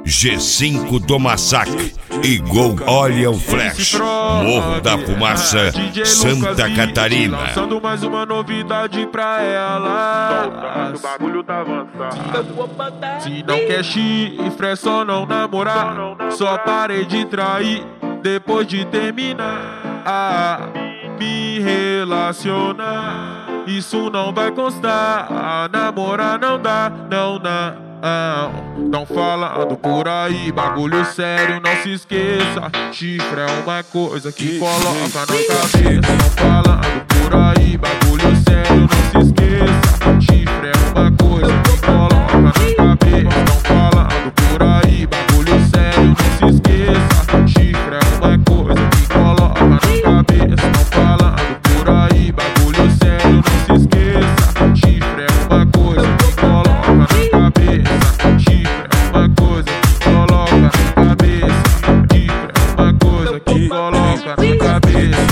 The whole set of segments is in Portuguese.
G5 do Massacre e Gol Olha Flash, Morro da Fumaça, Santa Catarina. Lançando mais uma novidade pra ela. O bagulho tá avançado. Se não quer chifre, é só não namorar. Só parei de trair depois de terminar. Me relacionar, isso não vai constar. Namorar não dá, não. Não falando por aí, bagulho sério, não se esqueça. Chifre é uma coisa que coloca na cabeça. Não falando por aí, bagulho sério, não se esqueça. Chifre é uma coisa que coloca na cabeça. Não falando por aí, bagulho sério, não se esqueça. Chifre é uma coisa que coloca na cabeça. Não falando por aí, bagulho sério, não se esqueça. Chifre é uma coisa que coloca na cabeça. Chifre é uma coisa que coloca na cabeça. Chifre é uma coisa que coloca na cabeça.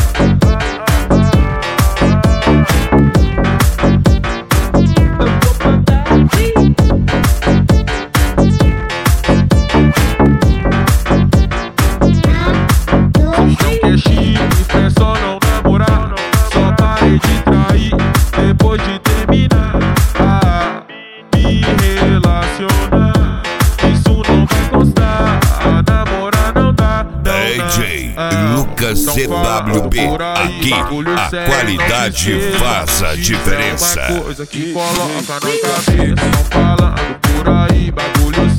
Não quer chifre, é só não namorar. Só parei de trair depois de terminar. Me relacionar, isso não vai constar. Namorar não dá, DJ Lucas CWB, aqui a qualidade faz a diferença. É uma coisa que coloca na cabeça. Não falando por aí, bagulho